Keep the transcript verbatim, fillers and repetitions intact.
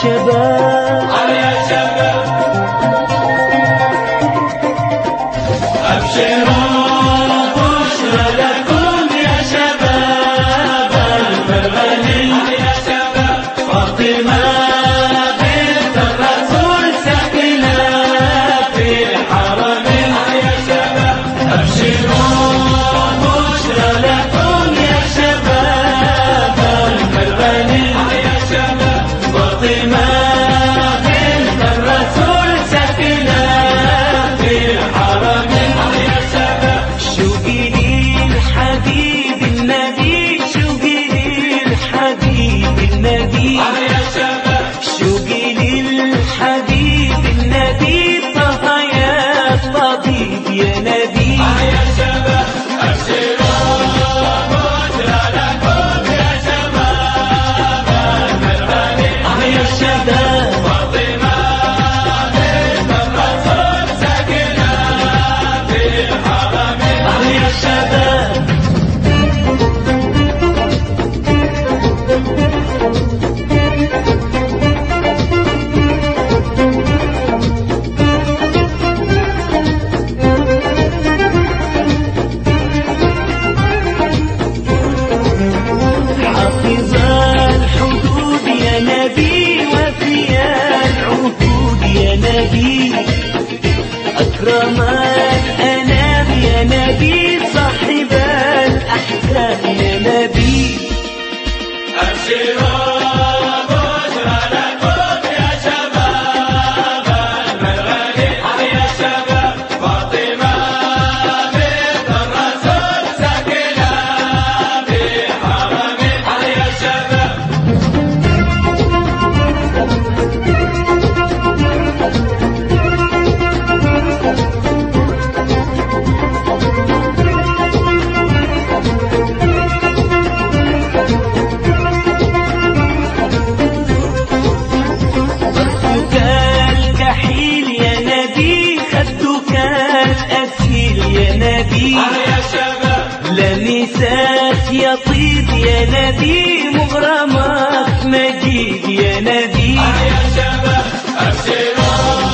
شباب يا شباب أبشروا بشرى لكم يا شباب المرغني يا شباب فاطمة بنت الرسول ساكنة في الحرمين يا شباب أبشروا بشرى لكم يا شباب المرغني يا شباب فاطمة بنت الرسول ساكنة في الحرمين يا شباب شوقي للحبيب النبي شوقي للحبيب النبي يا شباب شوقي للحبيب النبي طه يا طبيب يا نبي يا شباب أبشروا بشرى لكم يا شباب المرغني يا شباب فاطمة بنت الرسول ساكنة في الحرمين يا شباب حافظ الحدود يا نبي وفي العهود يا نبي أكرم الأنام يا نبي صاحب الأحكام يا نبي أبشروا بشرى لكم يا شباب المرغني يا شباب فاطمة بنت الرسول ساكنة في الحرمين يا شباب خدك الكحيل يا نبي خدك الأسيل يا نبي يا شباب لمسات يطيب يا نبي مغرمات مجيد يا نبي يا شباب أبشروا